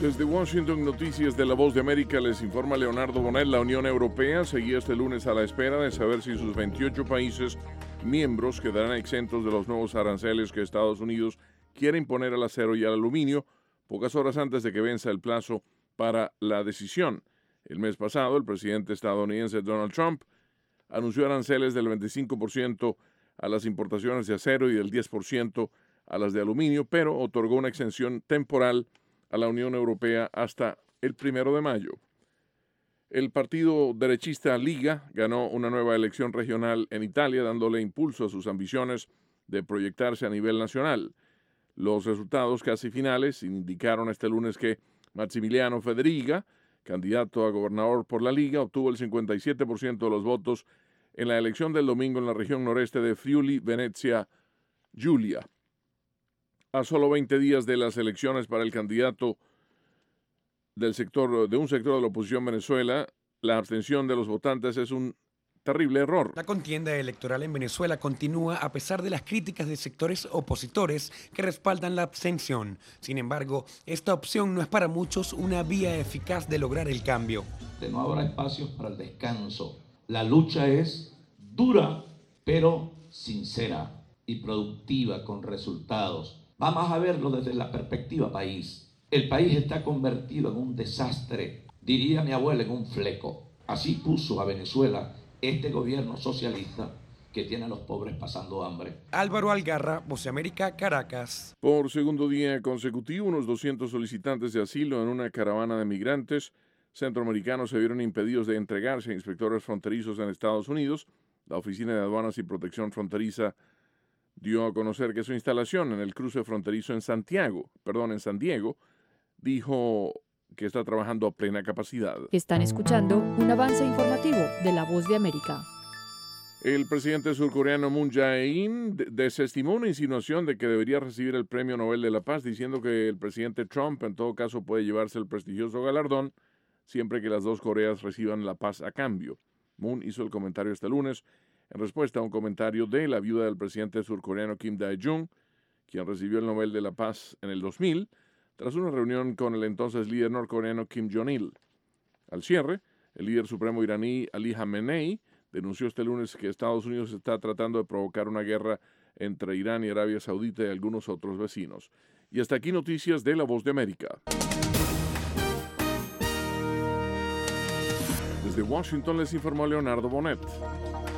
Desde Washington, Noticias de La Voz de América, les informa Leonardo Bonet. La Unión Europea seguía este lunes a la espera de saber si sus 28 países miembros quedarán exentos de los nuevos aranceles que Estados Unidos quiere imponer al acero y al aluminio, pocas horas antes de que venza el plazo para la decisión. El mes pasado, el presidente estadounidense Donald Trump anunció aranceles del 25% a las importaciones de acero y del 10% a las de aluminio, pero otorgó una exención temporal a la Unión Europea hasta el 1 de mayo. El partido derechista Liga ganó una nueva elección regional en Italia, dándole impulso a sus ambiciones de proyectarse a nivel nacional. Los resultados casi finales indicaron este lunes que Massimiliano Federica, candidato a gobernador por la Liga, obtuvo el 57% de los votos en la elección del domingo en la región noreste de Friuli, Venezia Giulia. A solo 20 días de las elecciones para el candidato de un sector de la oposición Venezuela, la abstención de los votantes es un terrible error. La contienda electoral en Venezuela continúa a pesar de las críticas de sectores opositores que respaldan la abstención. Sin embargo, esta opción no es para muchos una vía eficaz de lograr el cambio. No habrá espacios para el descanso. La lucha es dura, pero sincera y productiva, con resultados. Vamos a verlo desde la perspectiva país. El país está convertido en un desastre, diría mi abuela, en un fleco. Así puso a Venezuela este gobierno socialista que tiene a los pobres pasando hambre. Álvaro Algarra, Voz de América, Caracas. Por segundo día consecutivo, unos 200 solicitantes de asilo en una caravana de migrantes centroamericanos se vieron impedidos de entregarse a inspectores fronterizos en Estados Unidos. La Oficina de Aduanas y Protección Fronteriza dio a conocer que su instalación en el cruce fronterizo en San Diego, dijo que está trabajando a plena capacidad. Están escuchando un avance informativo de La Voz de América. El presidente surcoreano Moon Jae-in desestimó una insinuación de que debería recibir el Premio Nobel de la Paz, diciendo que el presidente Trump en todo caso puede llevarse el prestigioso galardón siempre que las dos Coreas reciban la paz a cambio. Moon hizo el comentario este lunes en respuesta a un comentario de la viuda del presidente surcoreano Kim Dae-jung, quien recibió el Nobel de la Paz en el 2000, tras una reunión con el entonces líder norcoreano Kim Jong-il. Al cierre, el líder supremo iraní Ali Khamenei denunció este lunes que Estados Unidos está tratando de provocar una guerra entre Irán y Arabia Saudita y algunos otros vecinos. Y hasta aquí noticias de La Voz de América. Desde Washington les informó Leonardo Bonet.